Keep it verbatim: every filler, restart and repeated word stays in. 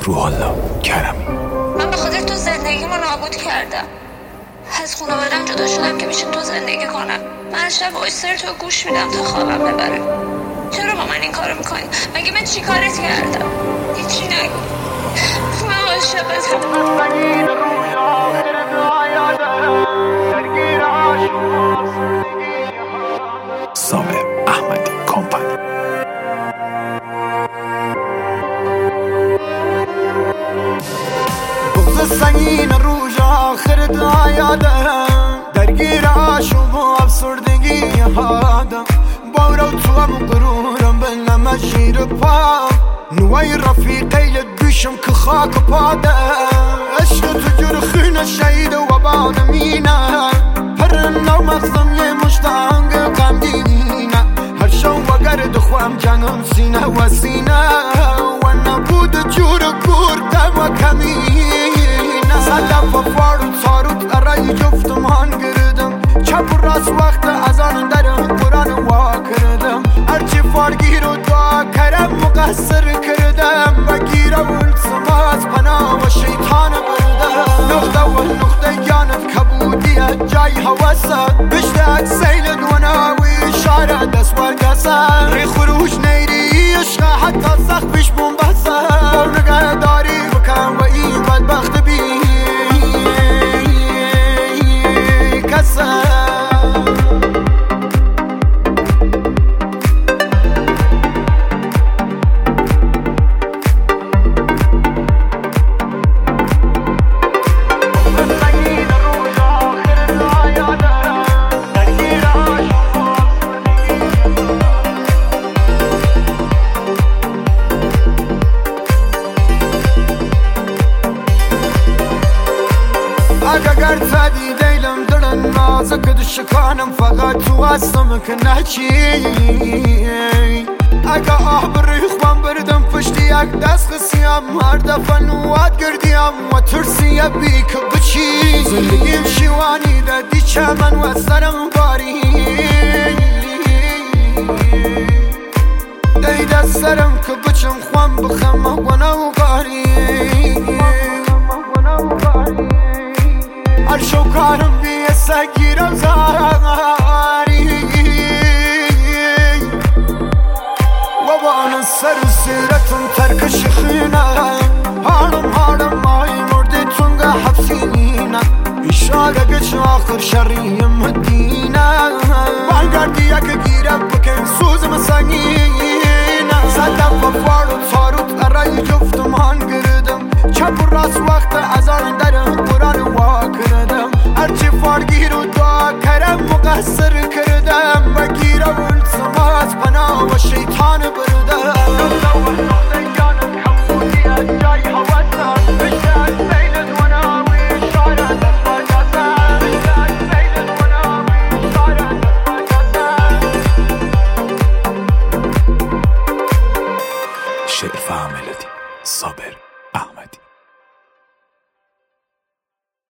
روح الله کرمی. من به خاطر تو زندگیمو نابود کردم، از خانواده‌ام جدا شدم که بشه تو زندگی کنم. من شب وایسر تو گوش میدم تا خوابم ببره. چرا با من این کارو میکنی؟ مگه من چی کارت کردم؟ هیچی نگو. من عاشقتم. سامر احمدی کمپانی. بغض سنگین روز آخر دایادم، درگیر عاشق و افسردگی آدم. بارو تو هم قرورم بلنم شیر پا، نوای رفیقی لگوشم که خاک پادم. عشق تو جور خونه شهید و بانمینه، پر نو مغزم یه مشتانگ غمگینه. هر شو وگر دخوام جنم سینه و سینه، و نبود جور کردم و کمینه. صدف و فارد ساروت ارای جفتمان گردم، چپ و راست وقت از آن در قرآن وا کردم. هرچی فارگیر و دعا کرم مقصر کردم، بگیر اول سماز پناه و شیطان بردم. نقطه و نقطه جانت کبودیت جای حواست، بشتاق سیل دوناوی شاره دست و دست. ری خروش نیری عشق حتی سخت پیش بومبست، با نگه داری بکن و این بدبخت بی کسد. اگر تدی دیلم دلن نازک دشکانم، فقط تو هستم که نچی. اگه آه بریخوام بردم پشتی یک دست خسیم، هر دفعه نوات گردیم و ترسی بی که بچی. زندگیم شیوانی دادی چمن و سرم باری، دی دست سرم که بچم خوام بخم و نوگاری. هر شو کارم بیه سگیرم زاری، و با آن سر سیرتون ترکش خینم. هارم هارم مای مردی تونگه حبسینم، اشاره گچ آخر شریم مدینه. برگردی یک گیرم بکن سوزم سنگینم. صدف و فارد ساروت ارای جفتمان گردم، چپ و راست وقت